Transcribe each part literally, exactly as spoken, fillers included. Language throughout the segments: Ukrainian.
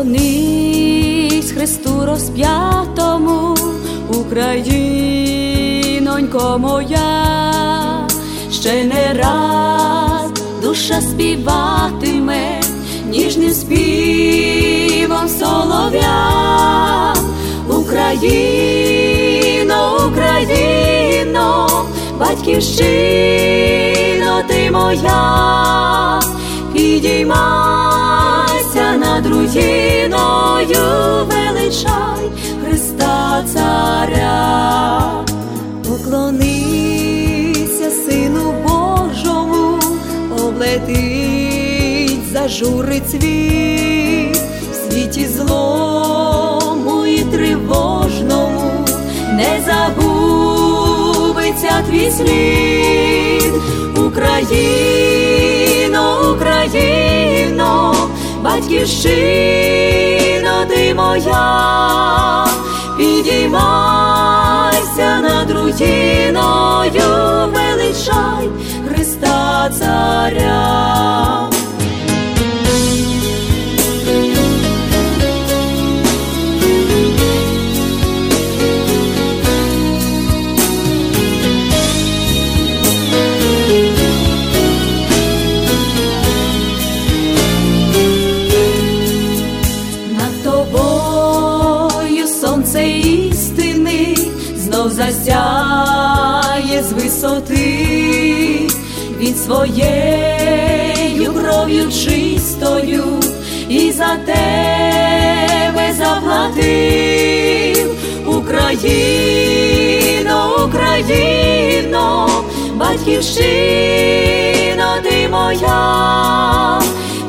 Поклонись Христу розп'ятому, Українонько моя, ще не раз душа співатиме ніжним співом солов'я. Україно, Україно, батьківщино ти моя, підіймайся над руїною, величай Христа Царя. Поклонися Сину Божому, облетить, зажурить світ, в світі злому і тривожному не забудеться твій слід. Україно, Україно, батьківщино ти моя, підіймайся над руїною, величай Христа Царя. Сонце істини знов засяє з висоти, він своєю кров'ю чистою і за тебе заплатив. Україно, Україно, батьківщино ти моя,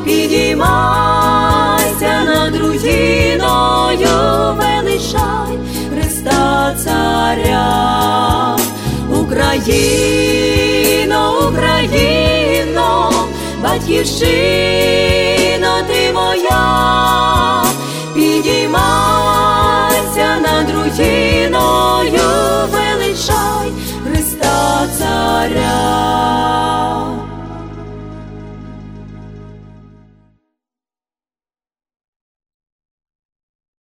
підіймайся над руїною, величай Христа Царя. Україно, Україно, батьківщино ти моя, підіймайся над руїною, величай Христа Царя.